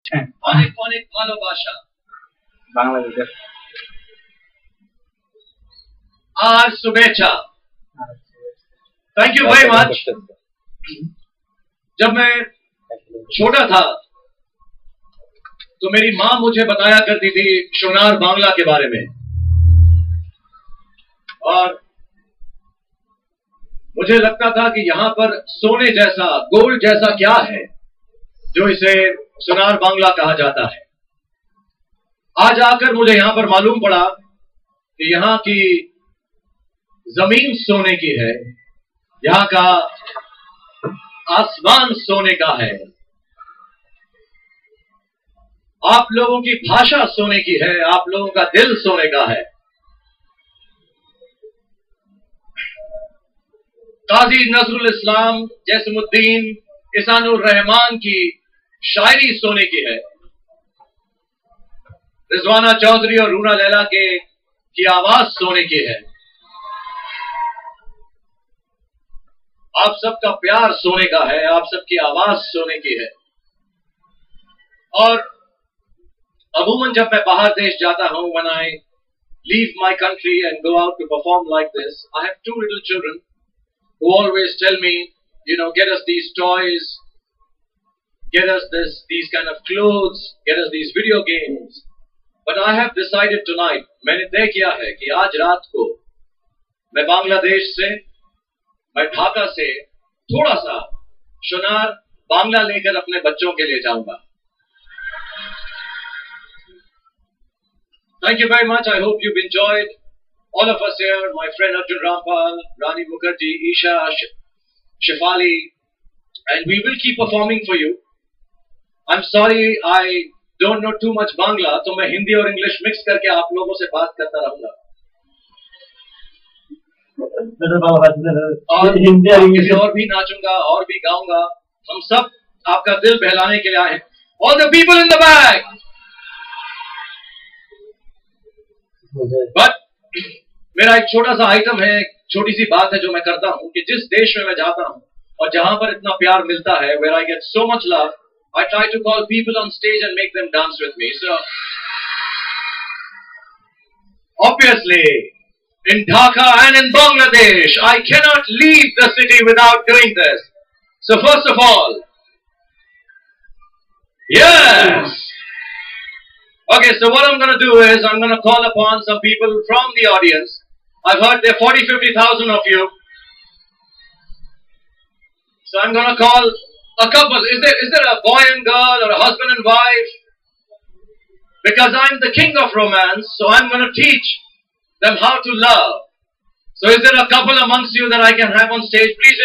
অনেক অনেক ভালোবাসা বাংলাদেশের আর शुभेच्छा। Thank you very much. जब मैं छोटा था तो मेरी माँ मुझे बताया करती थी सोनार बांग्ला के बारे में, और मुझे लगता था कि यहाँ पर सोने जैसा, गोल्ड जैसा क्या है जो इसे सोनार बांग्ला कहा जाता है। आज आकर मुझे यहाँ पर मालूम पड़ा कि यहाँ की जमीन सोने की है, यहाँ का आसमान सोने का है, आप लोगों की भाषा सोने की है, आप लोगों का दिल सोने का है। काजी नजरुल इस्लाम, जैसमुद्दीन, इसानुर रहमान की शायरी सोने की है, रिजवाना चौधरी और रूना लैला की आवाज सोने की है, आप सबका प्यार सोने का है, आप सबकी आवाज सोने की है। और अमूमन जब मैं बाहर देश जाता हूं, when I leave my country and go out to perform like this, I have two little children who always tell me, you know, get us these toys, get us these kind of clothes, get us these video games. But I have decided tonight, मैंने तय किया है कि आज रात को मैं बांग्लादेश से, मैं ढाका से थोड़ा सा सोनार बांग्ला लेकर अपने बच्चों के लिए जाऊंगा। Thank you very much. I hope you've enjoyed. All of us here, my friend Arjun Rampal, Rani Mukherjee, Isha, Shefali, and we will keep performing for you. I'm sorry I don't know too much Bangla, तो मैं हिंदी और English mix करके आप लोगों से बात करता रहूंगा। और हिंदी और भी नाचूंगा और भी गाऊंगा। हम सब आपका दिल बहलाने के लिए आए हैं। All the people in the back. But मेरा एक छोटा सा आइटम है, एक छोटी सी बात है जो मैं करता हूँ कि जिस देश में मैं जाता हूँ और जहां पर इतना प्यार मिलता है, where I get so much love, I try to call people on stage and make them dance with me. So obviously in Dhaka and in Bangladesh, I cannot leave the city without doing this. So first of all, yes. Okay, so what I'm going to do is I'm going to call upon some people from the audience. I've heard there are 40,000-50,000 of you. So I'm going to call a couple. Is there a boy and girl or a husband and wife? Because I'm the king of romance, so I'm going to teach them how to love. So is there a couple amongst you that I can have on stage? Please